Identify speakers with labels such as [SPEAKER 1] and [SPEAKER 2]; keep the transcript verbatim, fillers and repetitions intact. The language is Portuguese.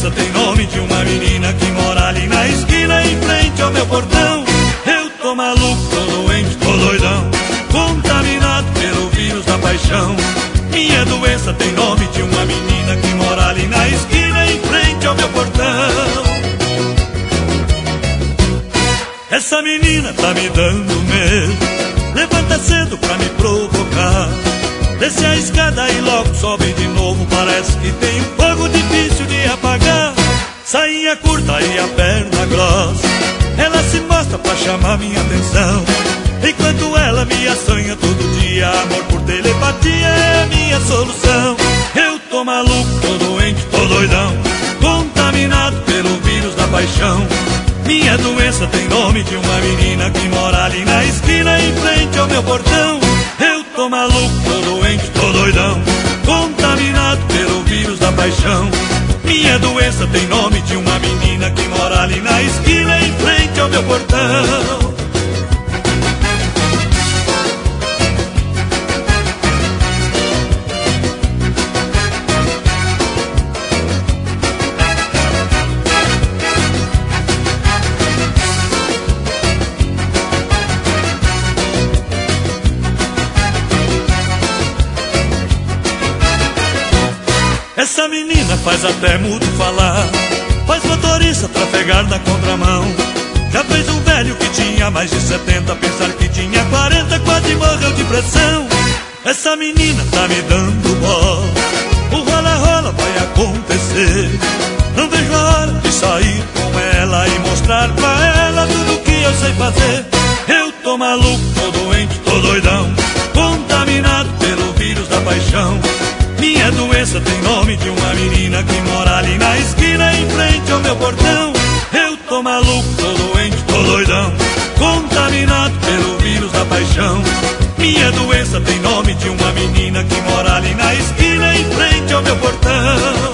[SPEAKER 1] doença tem nome de uma menina que mora ali na esquina em frente ao meu portão. Eu tô maluco, tô doente, tô doidão, contaminado pelo vírus da paixão. Minha doença tem nome de uma menina que mora ali na esquina em frente ao meu portão. Essa menina tá me dando medo, levanta cedo pra me provocar. Desce a escada e logo sobe de novo, parece que tem um fogo difícil de apagar. Sainha curta e a perna grossa, ela se mostra pra chamar minha atenção. Enquanto ela me assanha todo dia, amor por telepatia é a minha solução. Eu tô maluco, tô doente, tô doidão, contaminado pelo vírus da paixão. Minha doença tem nome de uma menina que mora ali na esquina em frente ao meu portão. Eu tô maluco, tô doente, tô doidão, contaminado pelo vírus da paixão. Minha doença tem nome de uma menina que mora ali na esquina em frente ao meu portão. Essa menina faz até mudo falar, faz motorista trafegar na contramão. Já fez um velho que tinha mais de setenta pensar que tinha quarenta, quase morreu de pressão. Essa menina tá me dando bola, o rola-rola vai acontecer. Não vejo a hora de sair com ela e mostrar pra ela tudo que eu sei fazer. Eu tô maluco, tô doente, tô doidão, contaminado pelo vírus da paixão. Minha doença tem nome de uma menina que mora ali na esquina em frente ao meu portão. Eu tô maluco, tô doente, tô doidão, contaminado pelo vírus da paixão. Minha doença tem nome de uma menina que mora ali na esquina em frente ao meu portão.